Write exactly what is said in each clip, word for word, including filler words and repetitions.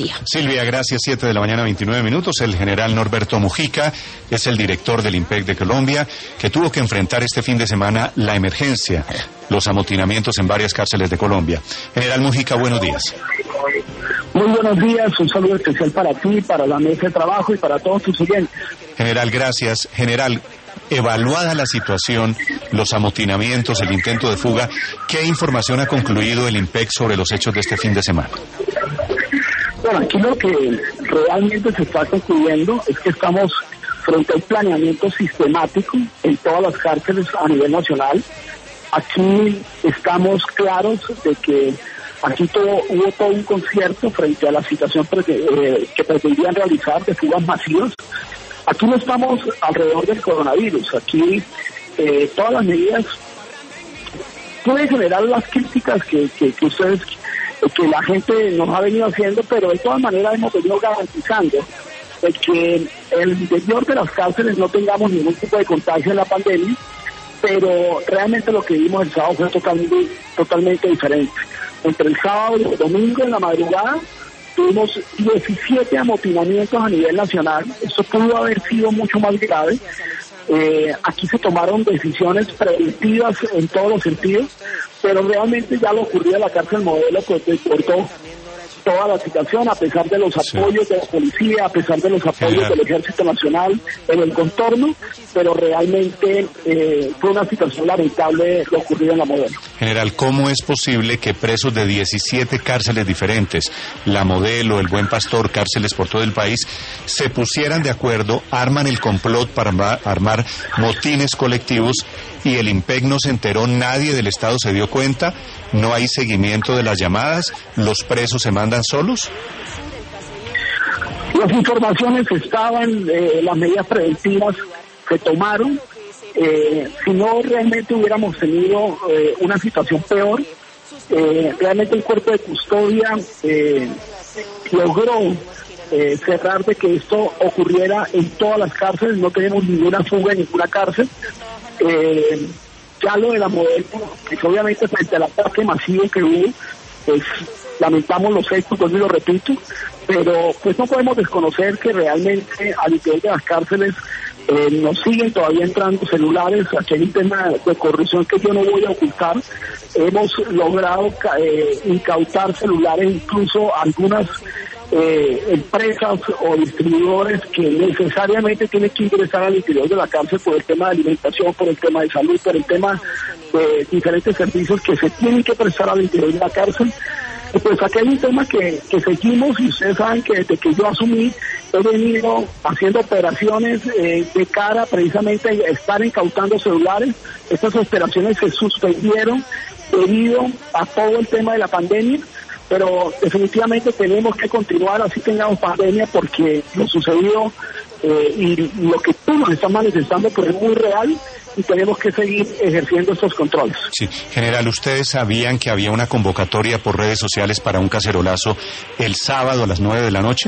día. Silvia, gracias. Siete de la mañana, veintinueve minutos. El general Norberto Mujica es el director del IMPEC de Colombia, que tuvo que enfrentar este fin de semana la emergencia, los amotinamientos en varias cárceles de Colombia. General Mujica, buenos días. Muy buenos días, un saludo especial para ti, para la mesa de trabajo y para todos tus oyentes. General, gracias. General, evaluada la situación, los amotinamientos, el intento de fuga, ¿qué información ha concluido el IMPEC sobre los hechos de este fin de semana? Bueno, aquí lo que realmente se está concluyendo es que estamos frente a un planeamiento sistemático en todas las cárceles a nivel nacional. Aquí estamos claros de que aquí todo, hubo todo un concierto frente a la situación eh, que pretendían realizar de fugas masivas. Aquí no estamos alrededor del coronavirus, aquí eh, todas las medidas pueden generar las críticas que, que, que ustedes, que la gente nos ha venido haciendo, pero de todas maneras hemos venido garantizando de que el interior de las cárceles no tengamos ningún tipo de contagio en la pandemia, pero realmente lo que vimos el sábado fue totalmente, totalmente diferente. Entre el sábado y el domingo en la madrugada tuvimos diecisiete amotinamientos a nivel nacional. Esto pudo haber sido mucho más grave. Eh, aquí se tomaron decisiones preventivas en todos los sentidos, pero realmente ya lo ocurrido en la cárcel Modelo pues desbordó toda la situación, a pesar de los apoyos sí. de la policía, a pesar de los apoyos General. del Ejército Nacional en el contorno, pero realmente eh, fue una situación lamentable lo ocurrido en la Modelo. General, ¿cómo es posible que presos de diecisiete cárceles diferentes, la Modelo, el Buen Pastor, cárceles por todo el país, se pusieran de acuerdo, arman el complot para armar motines colectivos y el IMPEC no se enteró, nadie del Estado se dio cuenta, no hay seguimiento de las llamadas, los presos se mandan solos? Las informaciones estaban, eh, las medidas preventivas se tomaron, eh, si no realmente hubiéramos tenido eh, una situación peor, eh, realmente el cuerpo de custodia eh, logró eh, cerrar de que esto ocurriera en todas las cárceles, no tenemos ninguna fuga en ninguna cárcel. Eh, ya lo de la Modelo, pues obviamente frente al ataque masivo que hubo, pues lamentamos los hechos, pues lo repito, pero pues no podemos desconocer que realmente al interior de las cárceles eh, nos siguen todavía entrando celulares. Aquí hay un tema de corrupción que yo no voy a ocultar. Hemos logrado eh, incautar celulares, incluso algunas Eh, empresas o distribuidores que necesariamente tienen que ingresar al interior de la cárcel por el tema de alimentación, por el tema de salud, por el tema de diferentes servicios que se tienen que prestar al interior de la cárcel. Y pues aquí hay un tema que, que seguimos, y ustedes saben que desde que yo asumí he venido haciendo operaciones eh, de cara precisamente a estar incautando celulares. Estas operaciones se suspendieron debido a todo el tema de la pandemia, pero definitivamente tenemos que continuar así tengamos pandemia, porque lo sucedido eh, y lo que tú nos estás manifestando pues es muy real y tenemos que seguir ejerciendo estos controles. Sí, general, ¿ustedes sabían que había una convocatoria por redes sociales para un cacerolazo el sábado a las nueve de la noche?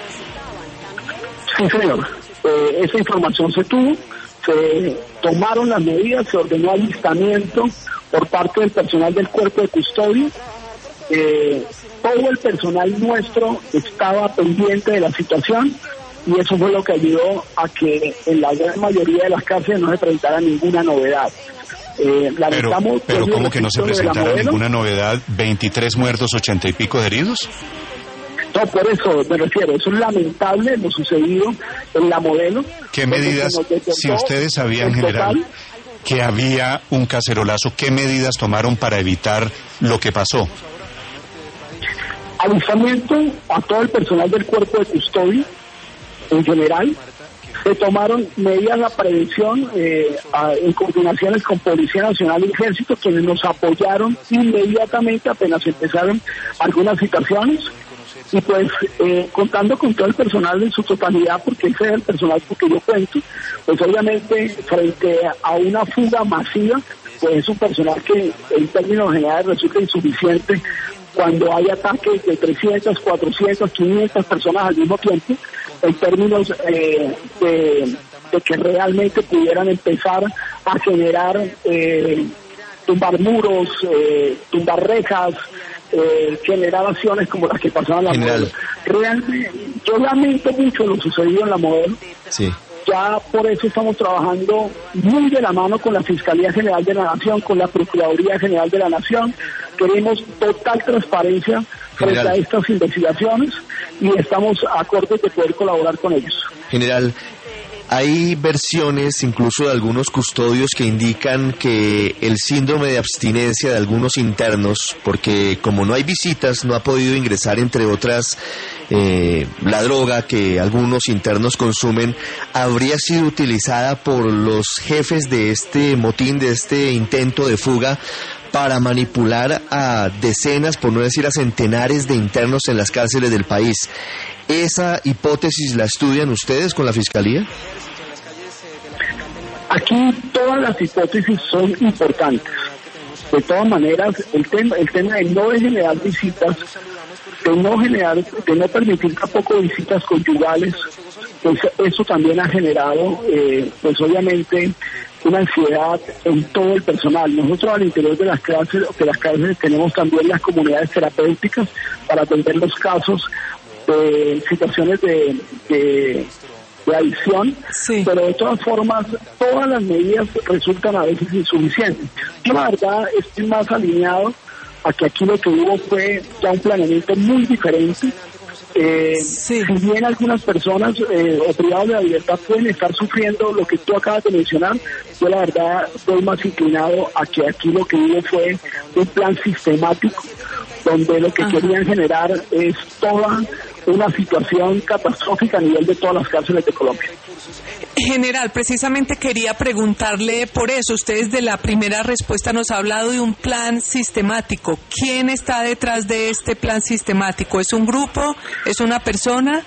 Sí, señor. Eh, esa información se tuvo, se tomaron las medidas, se ordenó alistamiento por parte del personal del cuerpo de custodia. Eh, todo el personal nuestro estaba pendiente de la situación y eso fue lo que ayudó a que en la gran mayoría de las cárceles no se presentara ninguna novedad. Eh, pero, pero ¿cómo que no se presentara ninguna novedad? ¿veintitrés muertos, ochenta y pico de heridos? No, por eso me refiero, eso es lamentable lo sucedido en la Modelo. ¿Qué medidas, si ustedes sabían, general, que había un cacerolazo, qué medidas tomaron para evitar lo que pasó? Alistamiento a todo el personal del cuerpo de custodia en general. Se tomaron medidas de prevención eh, a, en coordinaciones con Policía Nacional y Ejército, quienes nos apoyaron inmediatamente apenas empezaron algunas situaciones. Y pues eh, contando con todo el personal en su totalidad, porque ese es el personal porque yo cuento, pues obviamente frente a una fuga masiva, pues es un personal que en términos generales resulta insuficiente cuando hay ataques de trescientas, cuatrocientas, quinientas personas al mismo tiempo, en términos eh, de, de que realmente pudieran empezar a generar, eh, tumbar muros, eh, tumbar rejas, eh, generar acciones como las que pasaban en la Modelo. Realmente, yo lamento mucho lo sucedido en la Modelo. Sí. Ya por eso estamos trabajando muy de la mano con la Fiscalía General de la Nación, con la Procuraduría General de la Nación. Queremos total transparencia frente General. a estas investigaciones y estamos acordes de poder colaborar con ellos. General, hay versiones incluso de algunos custodios que indican que el síndrome de abstinencia de algunos internos, porque como no hay visitas, no ha podido ingresar, entre otras, eh, la droga que algunos internos consumen, habría sido utilizada por los jefes de este motín, de este intento de fuga, para manipular a decenas, por no decir a centenares de internos en las cárceles del país. ¿Esa hipótesis la estudian ustedes con la Fiscalía? Aquí todas las hipótesis son importantes. De todas maneras, el tema, el tema de no generar visitas, de no generar, de no permitir tampoco visitas conyugales, pues eso también ha generado, eh, pues obviamente, una ansiedad en todo el personal. Nosotros al interior de las clases, de las cárceles tenemos también las comunidades terapéuticas para atender los casos de situaciones de, de, de adicción, sí. Pero de todas formas todas las medidas resultan a veces insuficientes. Yo la verdad estoy más alineado a que aquí lo que hubo fue ya un planeamiento muy diferente. Eh, sí. Si bien algunas personas eh, o privados de la libertad pueden estar sufriendo lo que tú acabas de mencionar, yo la verdad estoy más inclinado a que aquí lo que hubo fue un plan sistemático donde lo que Ajá. querían generar es toda una situación catastrófica a nivel de todas las cárceles de Colombia. General, precisamente quería preguntarle por eso. Usted desde la primera respuesta nos ha hablado de un plan sistemático. ¿Quién está detrás de este plan sistemático? ¿Es un grupo? ¿Es una persona?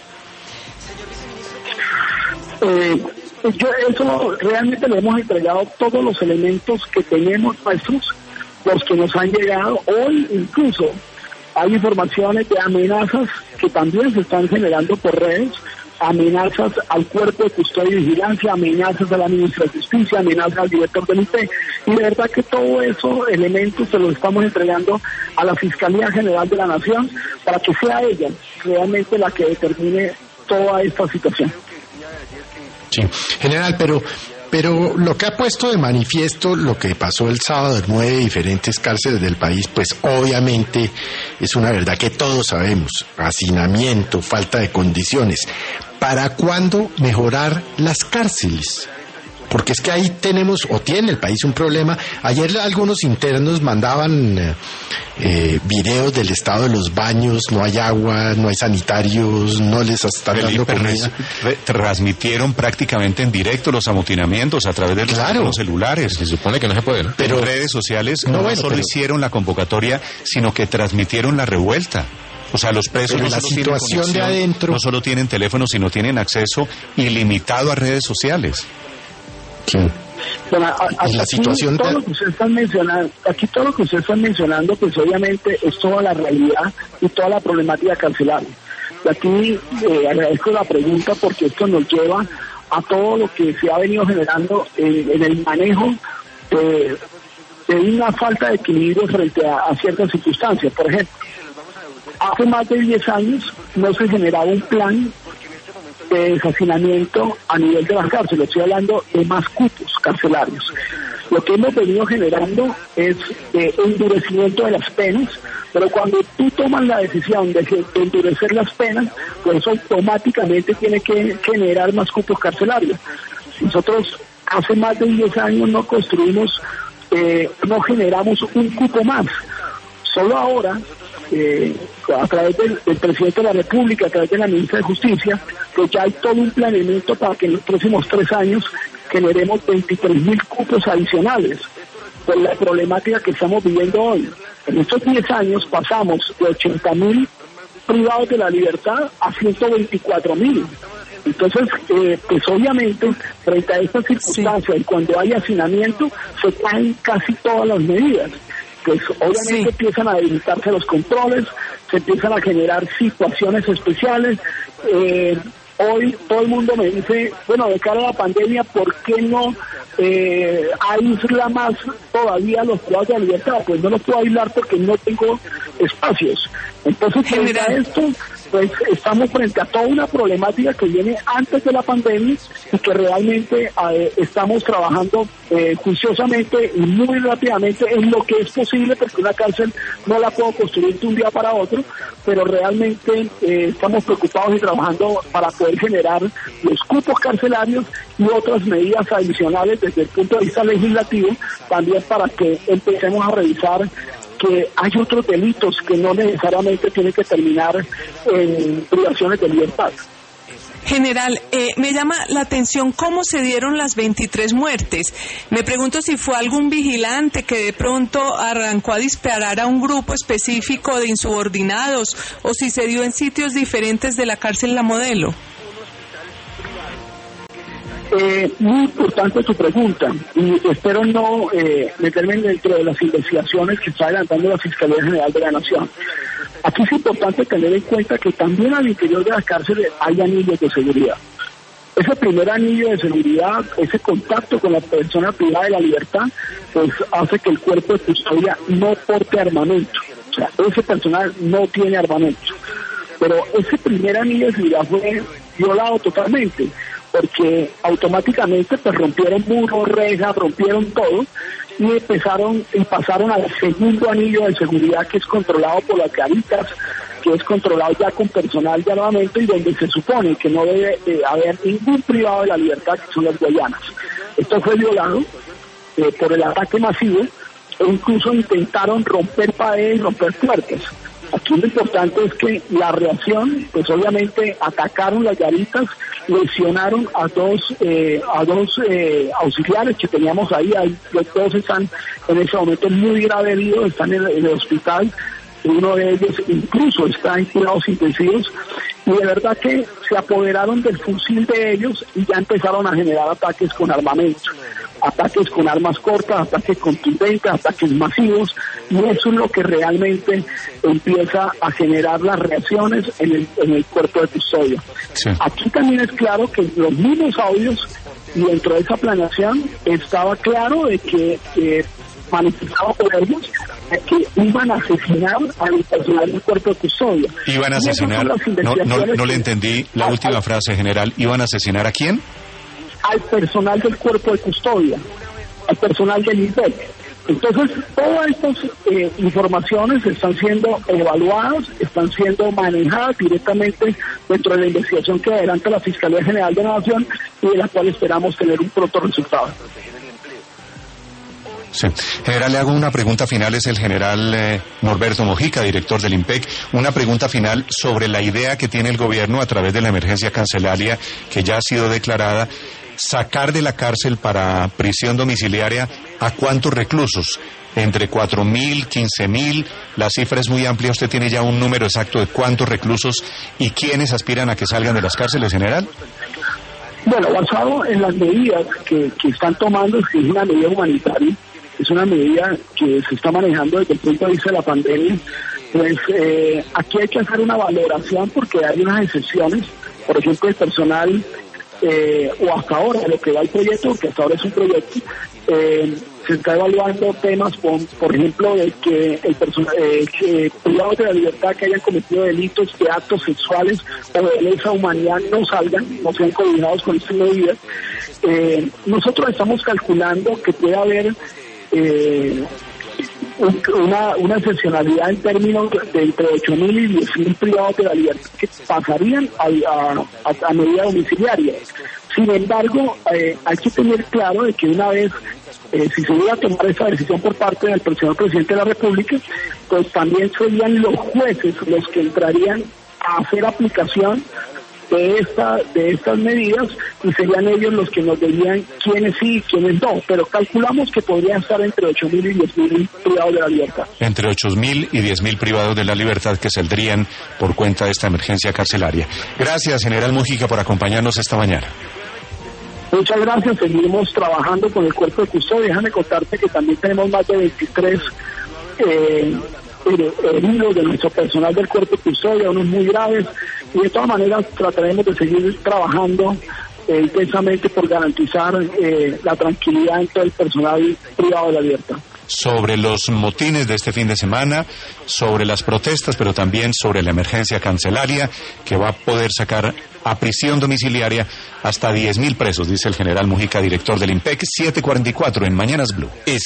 Eh, yo eso realmente le hemos entregado todos los elementos que tenemos nuestros, los que nos han llegado. Hoy incluso hay informaciones de amenazas que también se están generando por redes, amenazas al cuerpo de custodia y vigilancia, amenazas a la ministra de Justicia, amenazas al director del I P E, y de verdad que todos esos elementos se los estamos entregando a la Fiscalía General de la Nación para que sea ella realmente la que determine toda esta situación. Sí, general, pero pero lo que ha puesto de manifiesto lo que pasó el sábado en nueve diferentes cárceles del país, pues obviamente es una verdad que todos sabemos: hacinamiento, falta de condiciones. ¿Para cuándo mejorar las cárceles? Porque es que ahí tenemos, o tiene el país un problema. Ayer algunos internos mandaban eh, videos del estado de los baños, no hay agua, no hay sanitarios, no les están dando comida. Re- transmitieron prácticamente en directo los amotinamientos a través de los Claro. teléfonos celulares. Se supone que no se puede, ¿no? Pero Pero en redes sociales No, no, bueno, solo pero- hicieron la convocatoria, sino que transmitieron la revuelta. O sea, los presos Pero no la solo tienen situación de conexión, adentro- no solo tienen teléfono, sino tienen acceso ilimitado a redes sociales. Sí. Bueno, a, a, Y la aquí situación todo de- lo que ustedes están mencionando, aquí todo lo que ustedes están mencionando, pues obviamente es toda la realidad y toda la problemática carcelaria. Y aquí eh, agradezco la pregunta porque esto nos lleva a todo lo que se ha venido generando en, en el manejo de, de una falta de equilibrio frente a, a ciertas circunstancias. Por ejemplo, hace más de diez años no se generaba un plan de deshacinamiento a nivel de las cárceles. Estoy hablando de más cupos carcelarios. Lo que hemos venido generando es eh, endurecimiento de las penas, pero cuando tú tomas la decisión de, de endurecer las penas, pues eso automáticamente tiene que generar más cupos carcelarios. Nosotros hace más de diez años no construimos, eh, no generamos un cupo más. Solo ahora, eh, a través del, del presidente de la República, a través de la ministra de Justicia, pues ya hay todo un planeamiento para que en los próximos tres años generemos veintitrés mil cupos adicionales por la problemática que estamos viviendo hoy. En estos diez años pasamos de ochenta mil privados de la libertad a ciento veinticuatro mil. Entonces, eh, pues obviamente, frente a estas circunstancias sí. y cuando hay hacinamiento, se caen casi todas las medidas. Pues obviamente sí. empiezan a debilitarse los controles, se empiezan a generar situaciones especiales, eh, hoy todo el mundo me dice, bueno, de cara a la pandemia, ¿por qué no eh, aísla más todavía los privados de la libertad? Pues no los puedo aislar porque no tengo espacios. Entonces, frente a esto, pues estamos frente a toda una problemática que viene antes de la pandemia y que realmente eh, estamos trabajando eh, juiciosamente y muy rápidamente en lo que es posible, porque una cárcel no la puedo construir de un día para otro, pero realmente eh, estamos preocupados y trabajando para poder generar los cupos carcelarios y otras medidas adicionales desde el punto de vista legislativo, también para que empecemos a revisar que hay otros delitos que no necesariamente tienen que terminar en privaciones de libertad. General, eh, me llama la atención cómo se dieron las veintitrés muertes. Me pregunto si fue algún vigilante que de pronto arrancó a disparar a un grupo específico de insubordinados o si se dio en sitios diferentes de la cárcel La Modelo. Eh, muy importante tu pregunta y espero no eh, meterme dentro de las investigaciones que está adelantando la Fiscalía General de la Nación. Aquí es importante tener en cuenta que también al interior de las cárceles hay anillos de seguridad. Ese primer anillo de seguridad, ese contacto con la persona privada de la libertad, pues hace que el cuerpo de custodia no porte armamento. O sea, ese personal no tiene armamento. Pero ese primer anillo de seguridad fue violado totalmente, porque automáticamente pues rompieron muros, rejas, rompieron todo y empezaron y pasaron al segundo anillo de seguridad, que es controlado por las garitas, que es controlado ya con personal de armamento y donde se supone que no debe eh, haber ningún privado de la libertad, que son las Guayanas. Esto fue violado eh, por el ataque masivo e incluso intentaron romper paredes, romper puertas. Aquí lo importante es que la reacción, pues obviamente atacaron las garitas, lesionaron a dos eh, a dos eh, auxiliares que teníamos ahí, ahí, los dos están en ese momento muy grave heridos, están en, en el hospital, uno de ellos incluso está en cuidados intensivos, y de verdad que se apoderaron del fusil de ellos y ya empezaron a generar ataques con armamento, ataques con armas cortas, ataques contundentes, ataques masivos, y eso es lo que realmente empieza a generar las reacciones en el, en el cuerpo de custodia. Sí. Aquí también es claro que los mismos audios y dentro de esa planeación estaba claro de que eh, manifestado por ellos que iban a asesinar al personal del cuerpo de custodia. ¿Iban a asesinar? No, no, no le entendí la a, última a, frase, general. ¿Iban a asesinar a quién? Al personal del cuerpo de custodia, al personal del I N P E C. Entonces, todas estas eh, informaciones están siendo evaluadas, están siendo manejadas directamente dentro de la investigación que adelanta la Fiscalía General de la Nación y de la cual esperamos tener un pronto resultado. Sí. General, le hago una pregunta final, es el general eh, Norberto Mojica, director del I N P E C, una pregunta final sobre la idea que tiene el gobierno a través de la emergencia carcelaria que ya ha sido declarada, sacar de la cárcel para prisión domiciliaria a cuántos reclusos, entre cuatro mil, quince mil, la cifra es muy amplia, ¿usted tiene ya un número exacto de cuántos reclusos y quiénes aspiran a que salgan de las cárceles, general? Bueno, basado en las medidas que, que están tomando, que es una medida humanitaria, es una medida que se está manejando desde el punto de vista de la pandemia, pues eh, aquí hay que hacer una valoración porque hay unas excepciones, por ejemplo el personal, eh, o hasta ahora lo que va el proyecto, porque hasta ahora es un proyecto, eh, se está evaluando temas, por, por ejemplo, de que el personal, eh, que privados de la libertad que hayan cometido delitos de actos sexuales o de lesa humanidad no salgan, no sean coordinados con estas medidas. Eh, nosotros estamos calculando que puede haber Eh, una, una excepcionalidad en términos de entre ocho mil y diez mil privados de la libertad que pasarían a, a, a medida domiciliaria. Sin embargo, eh, hay que tener claro de que una vez, eh, si se hubiera a tomar esa decisión por parte del señor presidente de la República, pues también serían los jueces los que entrarían a hacer aplicación de esta de estas medidas y serían ellos los que nos dirían quiénes sí y quiénes no, pero calculamos que podrían estar entre ocho mil y diez mil privados de la libertad. Entre ocho mil y diez mil privados de la libertad que saldrían por cuenta de esta emergencia carcelaria. Gracias, general Mojica, por acompañarnos esta mañana. Muchas gracias, seguimos trabajando con el cuerpo de custodia. Déjame contarte que también tenemos más de veintitrés eh, heridos de nuestro personal del cuerpo de custodia, unos muy graves, y de todas maneras trataremos de seguir trabajando eh, intensamente por garantizar eh, la tranquilidad en todo el personal privado de la libertad. Sobre los motines de este fin de semana, sobre las protestas, pero también sobre la emergencia cancelaria que va a poder sacar a prisión domiciliaria hasta diez mil presos, dice el general Mujica, director del IMPEC. Siete cuarenta y cuatro en Mañanas Blue.